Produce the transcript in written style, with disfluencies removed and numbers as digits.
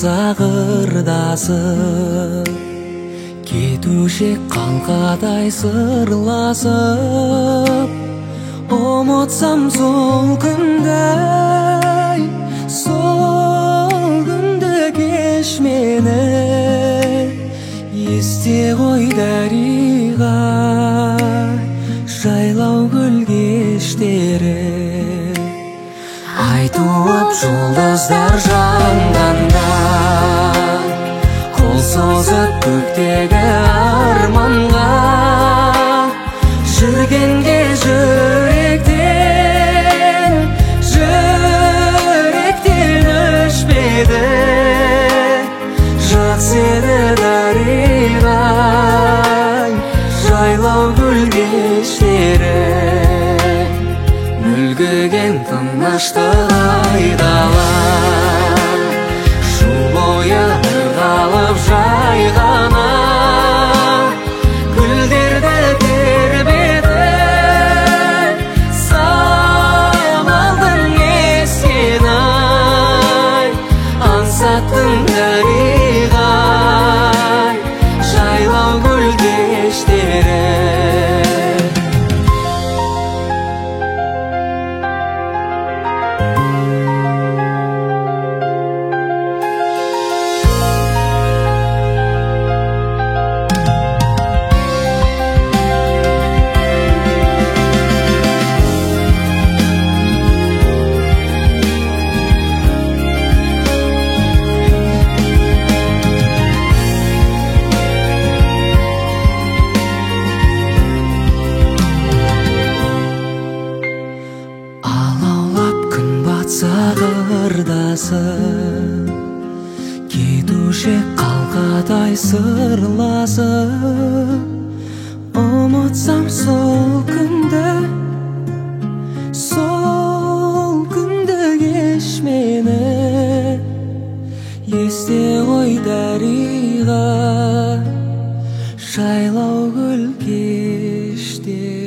батса қырдасып, кетуші қалқадай сырласып, ұмытсам сол күнді кеш мені, есте ғой дариға жайлау гүл кештері. Ай туып жұлдыздар жанғанда, қол созып көктегі арманға, жүргенде жүректен өшпеді. Жақсы еді дариға жайлау гүл кештері, мүлгіген тыныштық айдалар, шу бойы ырғалып жайғана, гүлдерді тербетіп самалдың ескен ай, аңсаттың дариға жайлау гүл кештері. Қырдасып, кетуші қалқадай сырласып, ұмытсам сол күнді кеш мені, есте ғой дариға жайлау гүл кештері.